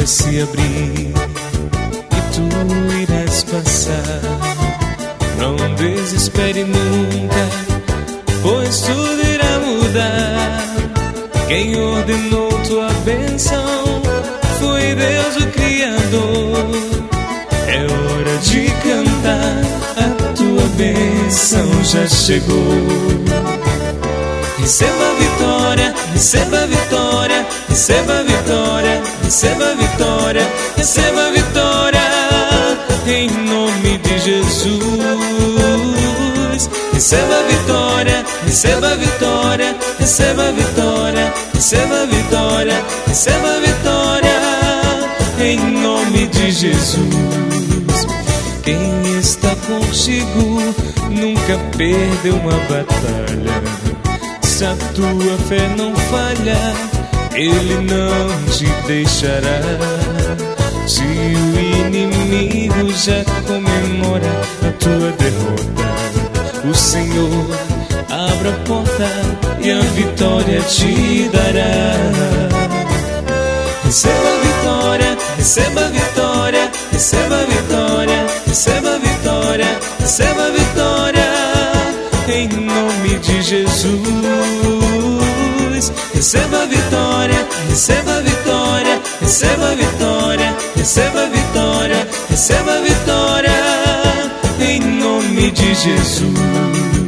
porta se abrir e tu irás passar. Não desespere nunca, pois tudo irá mudar. Quem ordenou tua bênção foi Deus o Criador. É hora de cantar, a tua bênção já chegou. Receba a vitória, receba a vitória, receba a vitória, receba a vitória, receba a vitória, em nome de Jesus. Receba a vitória, receba a vitória, receba a vitória, receba a vitória, receba a vitória, em nome de Jesus. Quem está contigo nunca perdeu uma batalha. Se a tua fé não falhar, Ele não te deixará. Se o inimigo já comemora a tua derrota, o Senhor abre a porta e a vitória te dará. Receba a vitória, receba a vitória, receba a vitória, receba a vitória, receba a vitória, em nome de Jesus. Receba a vitória, receba a vitória, receba a vitória, receba a vitória, receba a vitória, em nome de Jesus.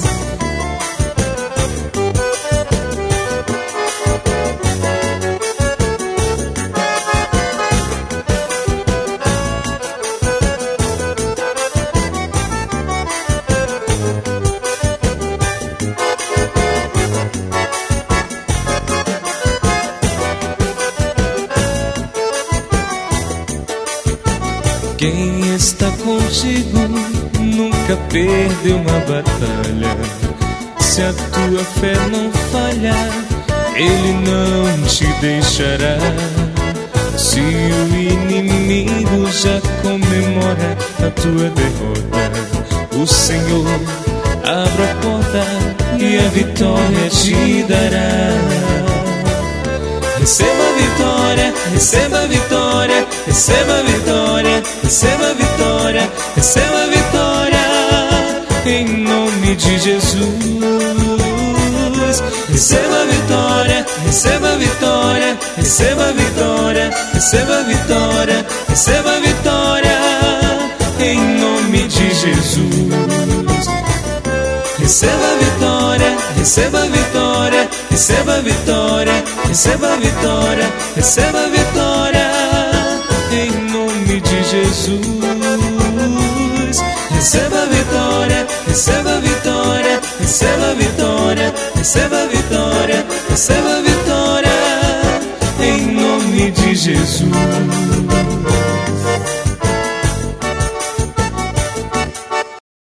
Quem está contigo nunca perdeu uma batalha. Se a tua fé não falhar, Ele não te deixará. Se o inimigo já comemora a tua derrota, o Senhor abre a porta e a vitória te dará. Receba a vitória, receba a vitória, receba a vitória, receba a vitória, receba a vitória, em nome de Jesus. Receba a vitória, receba a vitória, receba a vitória, receba a vitória, receba a vitória, em nome de Jesus. Receba a vitória, receba a vitória, receba a vitória, receba a vitória, receba a vitória, em nome de Jesus. Receba a vitória, receba a vitória, receba a vitória, receba a vitória, receba a